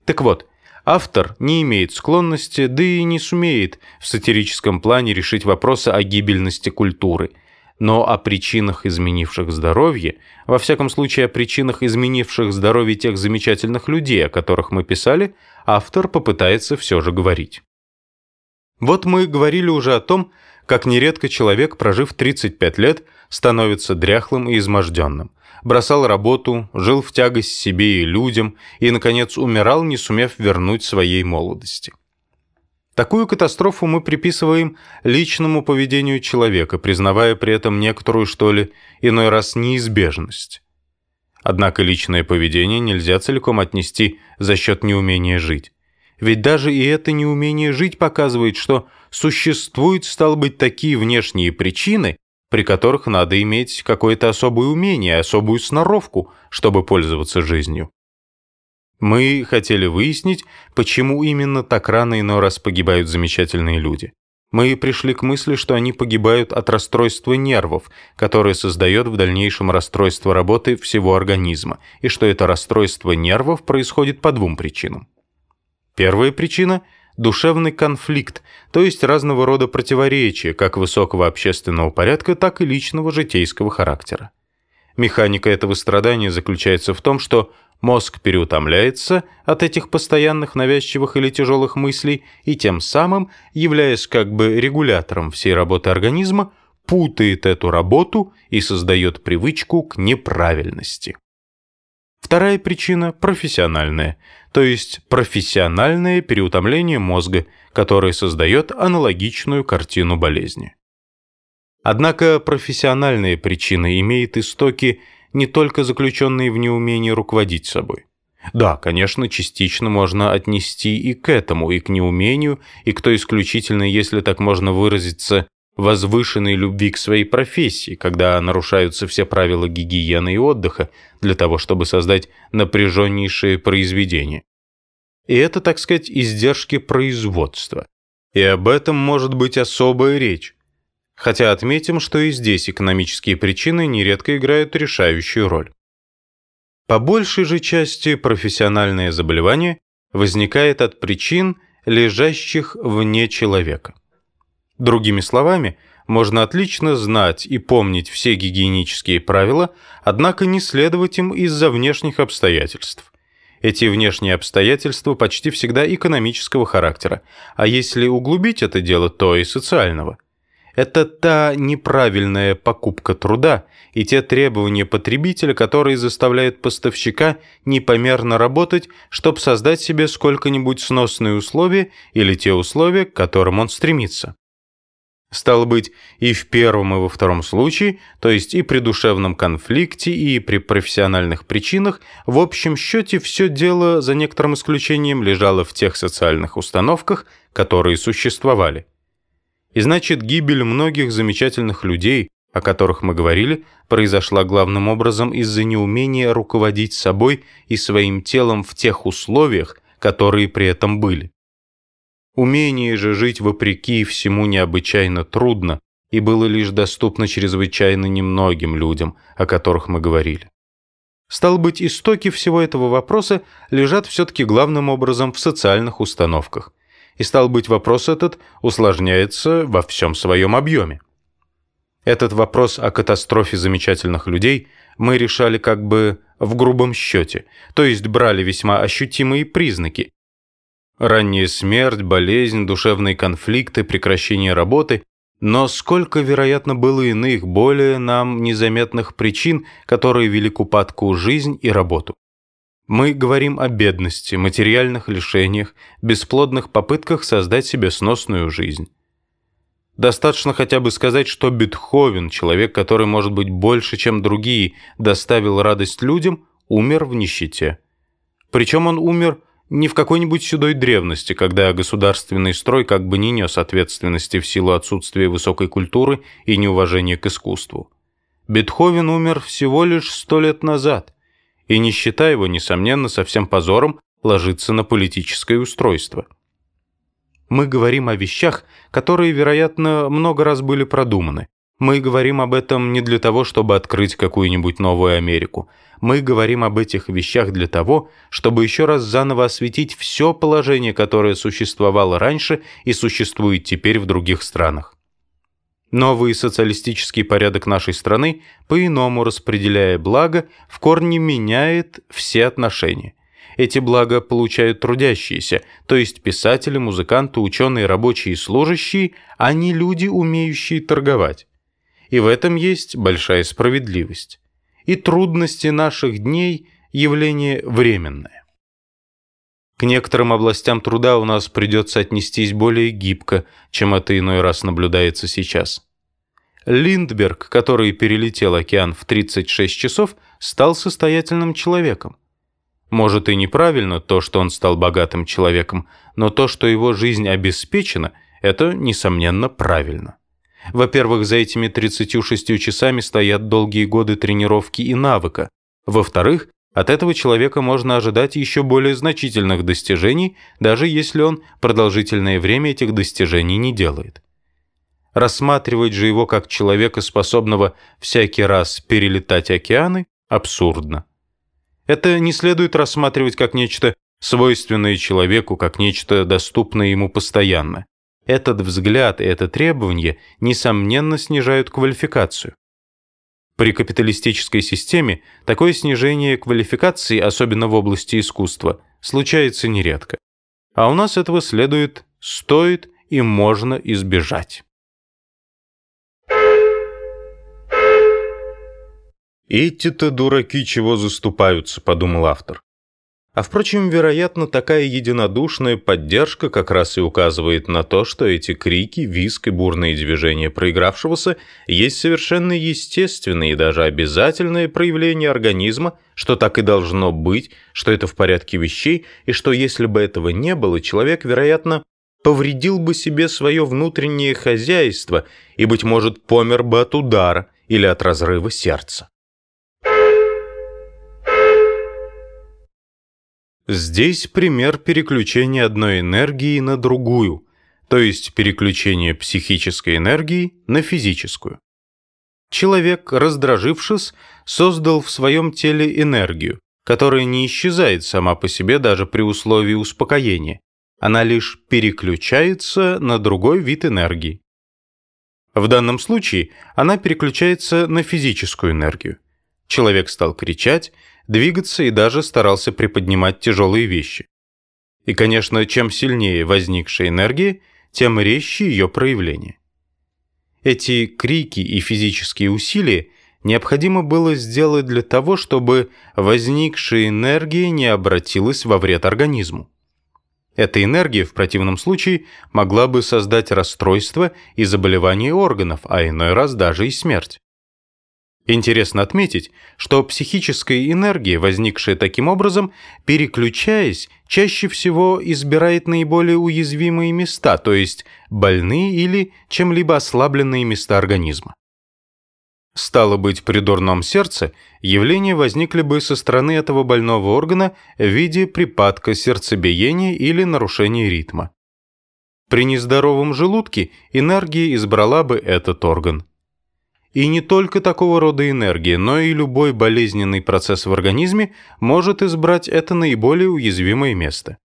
Так вот, автор не имеет склонности, да и не сумеет в сатирическом плане решить вопросы о гибельности культуры, но о причинах, изменивших здоровье, во всяком случае о причинах, изменивших здоровье тех замечательных людей, о которых мы писали, автор попытается все же говорить. Вот мы говорили уже о том, как нередко человек, прожив 35 лет, становится дряхлым и изможденным, бросал работу, жил в тягость себе и людям и, наконец, умирал, не сумев вернуть своей молодости. Такую катастрофу мы приписываем личному поведению человека, признавая при этом некоторую, что ли, иной раз неизбежность. Однако личное поведение нельзя целиком отнести за счет неумения жить. Ведь даже и это неумение жить показывает, что существуют, стало быть, такие внешние причины, при которых надо иметь какое-то особое умение, особую сноровку, чтобы пользоваться жизнью. Мы хотели выяснить, почему именно так рано иной раз погибают замечательные люди. Мы пришли к мысли, что они погибают от расстройства нервов, которое создает в дальнейшем расстройство работы всего организма, и что это расстройство нервов происходит по двум причинам. Первая причина – душевный конфликт, то есть разного рода противоречия, как высокого общественного порядка, так и личного житейского характера. Механика этого страдания заключается в том, что мозг переутомляется от этих постоянных навязчивых или тяжелых мыслей и тем самым, являясь как бы регулятором всей работы организма, путает эту работу и создает привычку к неправильности. Вторая причина – профессиональная, то есть профессиональное переутомление мозга, которое создает аналогичную картину болезни. Однако профессиональная причина имеет истоки, не только заключенные в неумении руководить собой. Да, конечно, частично можно отнести и к этому, и к неумению, и к той исключительной, если так можно выразиться, возвышенной любви к своей профессии, когда нарушаются все правила гигиены и отдыха для того, чтобы создать напряженнейшее произведение. И это, так сказать, издержки производства. И об этом может быть особая речь. Хотя отметим, что и здесь экономические причины нередко играют решающую роль. По большей же части профессиональное заболевание возникает от причин, лежащих вне человека. Другими словами, можно отлично знать и помнить все гигиенические правила, однако не следовать им из-за внешних обстоятельств. Эти внешние обстоятельства почти всегда экономического характера, а если углубить это дело, то и социального. Это та неправильная покупка труда и те требования потребителя, которые заставляют поставщика непомерно работать, чтобы создать себе сколько-нибудь сносные условия или те условия, к которым он стремится. Стало быть, и в первом, и во втором случае, то есть и при душевном конфликте, и при профессиональных причинах, в общем счете все дело, за некоторым исключением, лежало в тех социальных установках, которые существовали. И значит, гибель многих замечательных людей, о которых мы говорили, произошла главным образом из-за неумения руководить собой и своим телом в тех условиях, которые при этом были. Умение же жить вопреки всему необычайно трудно и было лишь доступно чрезвычайно немногим людям, о которых мы говорили. Стало быть, истоки всего этого вопроса лежат все-таки главным образом в социальных установках. И стал быть, вопрос этот усложняется во всем своем объеме. Этот вопрос о катастрофе замечательных людей мы решали как бы в грубом счете, то есть брали весьма ощутимые признаки. Ранняя смерть, болезнь, душевные конфликты, прекращение работы, но сколько, вероятно, было иных, более нам незаметных причин, которые вели к упадку жизнь и работу. Мы говорим о бедности, материальных лишениях, бесплодных попытках создать себе сносную жизнь. Достаточно хотя бы сказать, что Бетховен, человек, который, может быть, больше, чем другие, доставил радость людям, умер в нищете. Причем он умер не в какой-нибудь седой древности, когда государственный строй как бы не нес ответственности в силу отсутствия высокой культуры и неуважения к искусству. Бетховен умер всего лишь 100 лет назад, и нищета его, несомненно, со всем позором ложится на политическое устройство. Мы говорим о вещах, которые, вероятно, много раз были продуманы. Мы говорим об этом не для того, чтобы открыть какую-нибудь новую Америку. Мы говорим об этих вещах для того, чтобы еще раз заново осветить все положение, которое существовало раньше и существует теперь в других странах. Новый социалистический порядок нашей страны, по-иному распределяя благо, в корне меняет все отношения. Эти блага получают трудящиеся, то есть писатели, музыканты, ученые, рабочие и служащие, а не люди, умеющие торговать. И в этом есть большая справедливость. И трудности наших дней – явление временное. К некоторым областям труда у нас придется отнестись более гибко, чем это иной раз наблюдается сейчас. Линдберг, который перелетел океан в 36 часов, стал состоятельным человеком. Может и неправильно то, что он стал богатым человеком, но то, что его жизнь обеспечена, это, несомненно, правильно. Во-первых, за этими 36 часами стоят долгие годы тренировки и навыка. Во-вторых, от этого человека можно ожидать еще более значительных достижений, даже если он продолжительное время этих достижений не делает. Рассматривать же его как человека, способного всякий раз перелетать океаны, абсурдно. Это не следует рассматривать как нечто свойственное человеку, как нечто доступное ему постоянно. Этот взгляд и это требование, несомненно, снижают квалификацию. При капиталистической системе такое снижение квалификации, особенно в области искусства, случается нередко. А у нас этого стоит и можно избежать. «Эти-то дураки чего заступаются», — подумал автор. А впрочем, вероятно, такая единодушная поддержка как раз и указывает на то, что эти крики, визг и бурные движения проигравшегося есть совершенно естественные и даже обязательные проявления организма, что так и должно быть, что это в порядке вещей, и что если бы этого не было, человек, вероятно, повредил бы себе свое внутреннее хозяйство и, быть может, помер бы от удара или от разрыва сердца. Здесь пример переключения одной энергии на другую, то есть переключение психической энергии на физическую. Человек, раздражившись, создал в своем теле энергию, которая не исчезает сама по себе даже при условии успокоения. Она лишь переключается на другой вид энергии. В данном случае она переключается на физическую энергию. Человек стал кричать, двигаться и даже старался приподнимать тяжелые вещи. И, конечно, чем сильнее возникшая энергия, тем резче ее проявление. Эти крики и физические усилия необходимо было сделать для того, чтобы возникшая энергия не обратилась во вред организму. Эта энергия в противном случае могла бы создать расстройство и заболевания органов, а иной раз даже и смерть. Интересно отметить, что психическая энергия, возникшая таким образом, переключаясь, чаще всего избирает наиболее уязвимые места, то есть больные или чем-либо ослабленные места организма. Стало быть, при дурном сердце явления возникли бы со стороны этого больного органа в виде припадка сердцебиения или нарушения ритма. При нездоровом желудке энергия избрала бы этот орган. И не только такого рода энергия, но и любой болезненный процесс в организме может избрать это наиболее уязвимое место.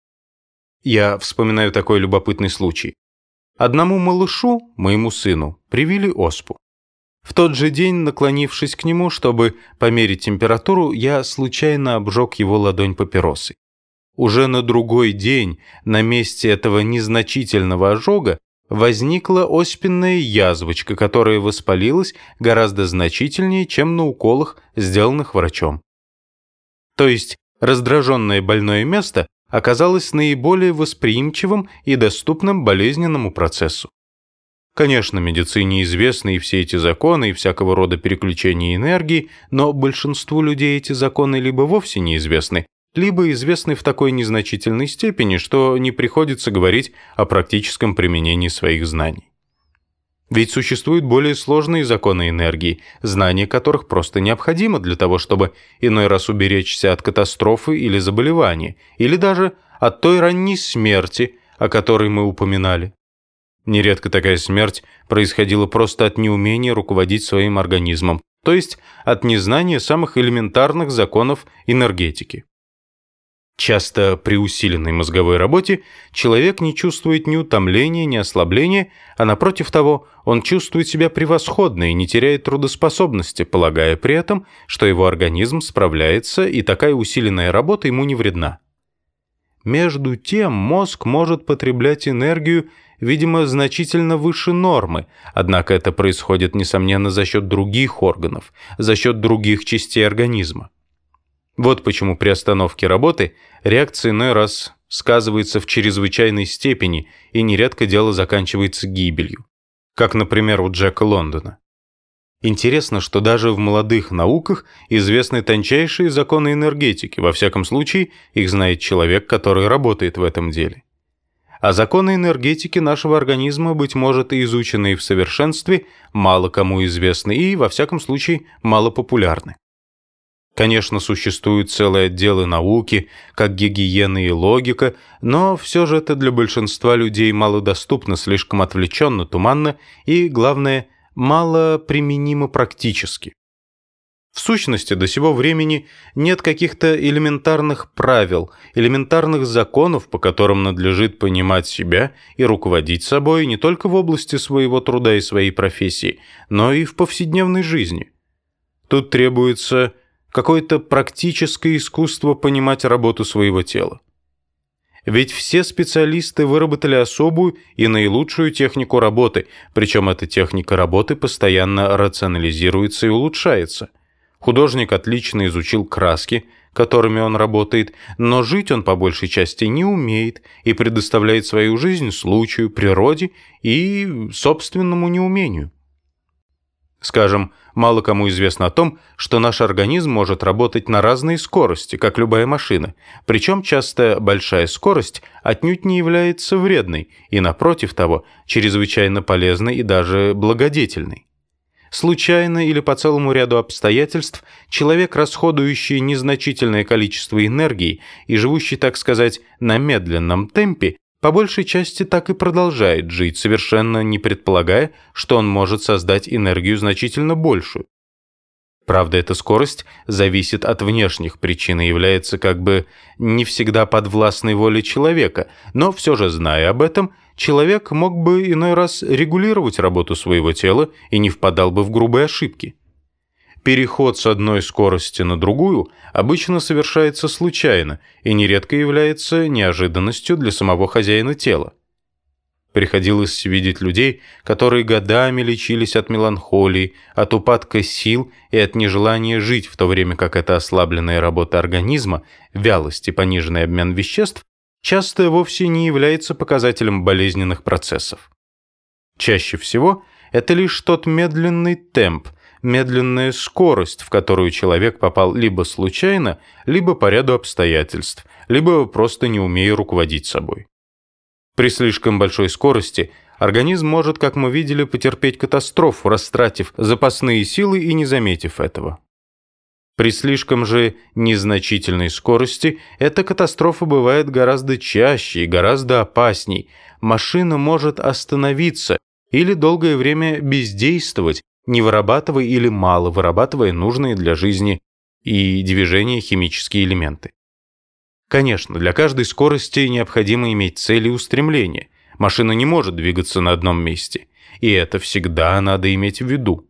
Я вспоминаю такой любопытный случай. Одному малышу, моему сыну, привили оспу. В тот же день, наклонившись к нему, чтобы померить температуру, я случайно обжег его ладонь папиросой. Уже на другой день на месте этого незначительного ожога возникла оспенная язвочка, которая воспалилась гораздо значительнее, чем на уколах, сделанных врачом. То есть раздраженное больное место оказалось наиболее восприимчивым и доступным болезненному процессу. Конечно, медицине известны и все эти законы, и всякого рода переключения энергии, но большинству людей эти законы либо вовсе неизвестны, либо известны в такой незначительной степени, что не приходится говорить о практическом применении своих знаний. Ведь существуют более сложные законы энергии, знание которых просто необходимо для того, чтобы иной раз уберечься от катастрофы или заболевания, или даже от той ранней смерти, о которой мы упоминали. Нередко такая смерть происходила просто от неумения руководить своим организмом, то есть от незнания самых элементарных законов энергетики. Часто при усиленной мозговой работе человек не чувствует ни утомления, ни ослабления, а напротив того, он чувствует себя превосходно и не теряет трудоспособности, полагая при этом, что его организм справляется и такая усиленная работа ему не вредна. Между тем мозг может потреблять энергию, видимо, значительно выше нормы, однако это происходит, несомненно, за счет других органов, за счет других частей организма. Вот почему при остановке работы реакция иной раз сказывается в чрезвычайной степени, и нередко дело заканчивается гибелью, как, например, у Джека Лондона. Интересно, что даже в молодых науках известны тончайшие законы энергетики, во всяком случае, их знает человек, который работает в этом деле. А законы энергетики нашего организма, быть может, и изученные в совершенстве, мало кому известны и, во всяком случае, мало популярны. Конечно, существуют целые отделы науки, как гигиена и логика, но все же это для большинства людей малодоступно, слишком отвлеченно, туманно и, главное, мало применимо практически. В сущности, до сего времени нет каких-то элементарных правил, элементарных законов, по которым надлежит понимать себя и руководить собой не только в области своего труда и своей профессии, но и в повседневной жизни. Тут требуется какое-то практическое искусство понимать работу своего тела. Ведь все специалисты выработали особую и наилучшую технику работы, причем эта техника работы постоянно рационализируется и улучшается. Художник отлично изучил краски, которыми он работает, но жить он по большей части не умеет и предоставляет свою жизнь случаю, природе и собственному неумению. Скажем, мало кому известно о том, что наш организм может работать на разные скорости, как любая машина, причем часто большая скорость отнюдь не является вредной и, напротив того, чрезвычайно полезной и даже благодетельной. Случайно или по целому ряду обстоятельств человек, расходующий незначительное количество энергии и живущий, так сказать, на медленном темпе, по большей части так и продолжает жить, совершенно не предполагая, что он может создать энергию значительно большую. Правда, эта скорость зависит от внешних причин и является как бы не всегда подвластной воле человека, но все же, зная об этом, человек мог бы иной раз регулировать работу своего тела и не впадал бы в грубые ошибки. Переход с одной скорости на другую обычно совершается случайно и нередко является неожиданностью для самого хозяина тела. Приходилось видеть людей, которые годами лечились от меланхолии, от упадка сил и от нежелания жить, в то время как эта ослабленная работа организма, вялость и пониженный обмен веществ часто вовсе не является показателем болезненных процессов. Чаще всего это лишь тот медленный темп, медленная скорость, в которую человек попал либо случайно, либо по ряду обстоятельств, либо просто не умея руководить собой. При слишком большой скорости организм может, как мы видели, потерпеть катастрофу, растратив запасные силы и не заметив этого. При слишком же незначительной скорости эта катастрофа бывает гораздо чаще и гораздо опасней. Машина может остановиться или долгое время бездействовать, не вырабатывая или мало вырабатывая нужные для жизни и движения химические элементы. Конечно, для каждой скорости необходимо иметь цели и устремления. Машина не может двигаться на одном месте, и это всегда надо иметь в виду.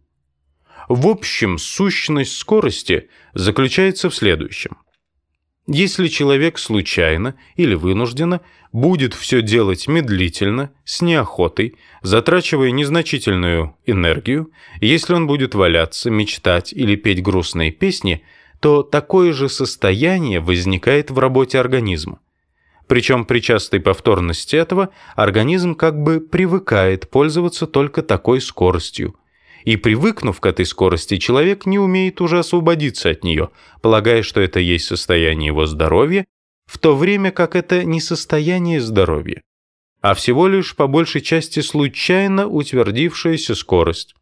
В общем, сущность скорости заключается в следующем. Если человек случайно или вынужденно будет все делать медлительно, с неохотой, затрачивая незначительную энергию, если он будет валяться, мечтать или петь грустные песни, то такое же состояние возникает в работе организма. Причем при частой повторности этого организм как бы привыкает пользоваться только такой скоростью. И привыкнув к этой скорости, человек не умеет уже освободиться от нее, полагая, что это есть состояние его здоровья, в то время как это не состояние здоровья, а всего лишь по большей части случайно утвердившаяся скорость.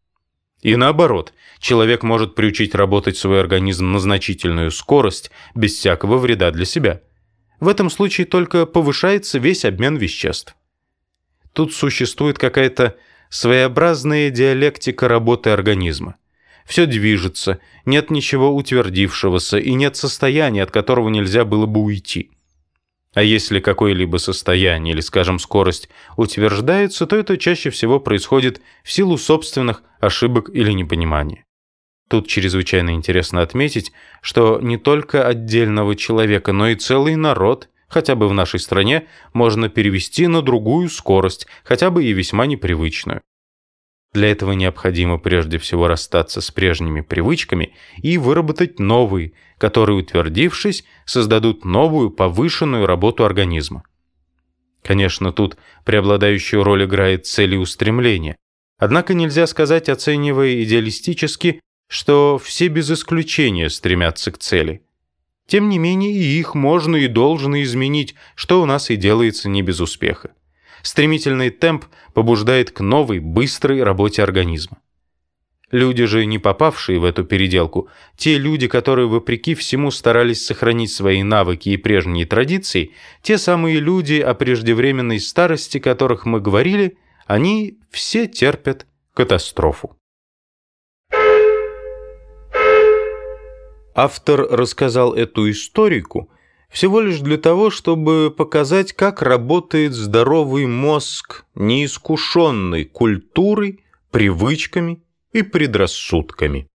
И наоборот, человек может приучить работать свой организм на значительную скорость без всякого вреда для себя. В этом случае только повышается весь обмен веществ. Тут существует какая-то своеобразная диалектика работы организма. Все движется, нет ничего утвердившегося и нет состояния, от которого нельзя было бы уйти. А если какое-либо состояние или, скажем, скорость утверждается, то это чаще всего происходит в силу собственных ошибок или непонимания. Тут чрезвычайно интересно отметить, что не только отдельного человека, но и целый народ, хотя бы в нашей стране, можно перевести на другую скорость, хотя бы и весьма непривычную. Для этого необходимо прежде всего расстаться с прежними привычками и выработать новые, которые, утвердившись, создадут новую повышенную работу организма. Конечно, тут преобладающую роль играет целеустремление. Однако нельзя сказать, оценивая идеалистически, что все без исключения стремятся к цели. Тем не менее, и их можно и должно изменить, что у нас и делается не без успеха. Стремительный темп побуждает к новой, быстрой работе организма. Люди же, не попавшие в эту переделку, те люди, которые вопреки всему старались сохранить свои навыки и прежние традиции, те самые люди, о преждевременной старости которых мы говорили, они все терпят катастрофу. Автор рассказал эту историку всего лишь для того, чтобы показать, как работает здоровый мозг, неискушенный культурой, привычками и предрассудками.